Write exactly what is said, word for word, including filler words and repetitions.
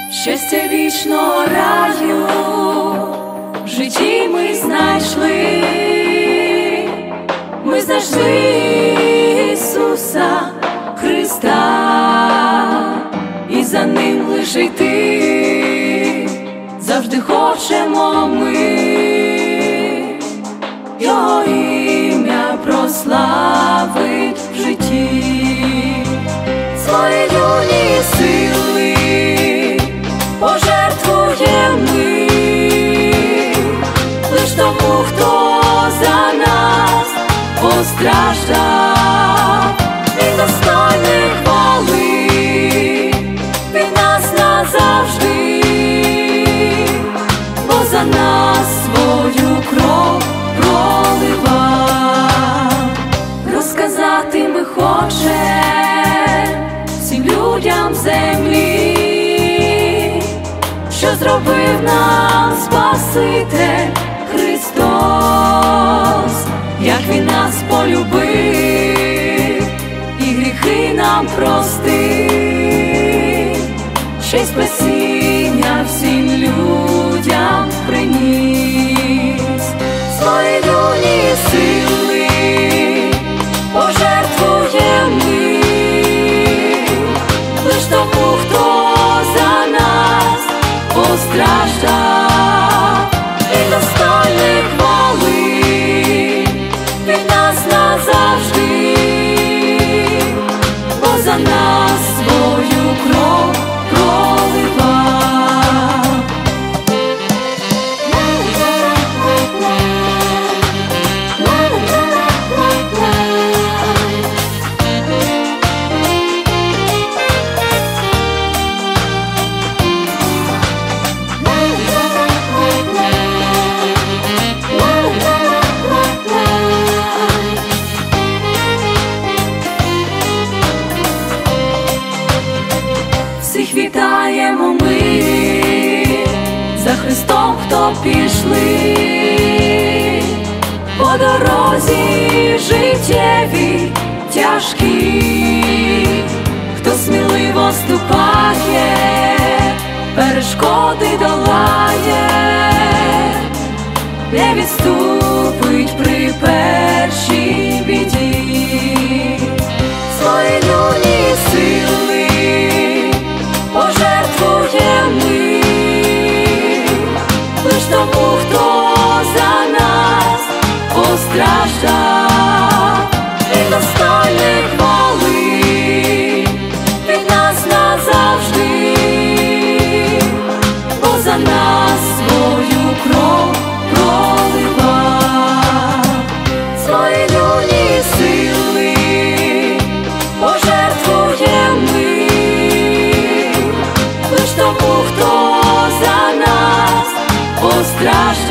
Щастя вічного раю в житті ми знайшли, ми знайшли Ісуса Христа, і за Ним лише йти завжди хочемо ми, Його ім'я прославить в житті. Свої юні сили пожертвуємо ми лиш тому, хто за нас постраждав. Він достойний хвали, Він нас назавжди, бо за нас свою кров проливав. Розказати ми хочем всім людям землі, що зробив нам Спаситель Христос, як Він нас полюбив і гріхи нам простив, ще й спасіння всім людям приніс. Свої юні сили пожертвуємо ми лиш тому, хто за нас постраждав. Він достойний хвали, Він нас назавжди, бо за нас свою кров проливав. Всіх вітаємо ми за Христом, хто пішли по дорозі життєві тяжкі, хто сміливо ступає, перешкоди долає, не відступить при першій біді. Свої юні сили пожертвуємо ми лиш тому, хто за нас постраждав. Він достойний хвали, Він нас назавжди, бо за нас свою кров проливав. Свої юні сили пожертвуємо ми лиш тому, хто за нас постраждав.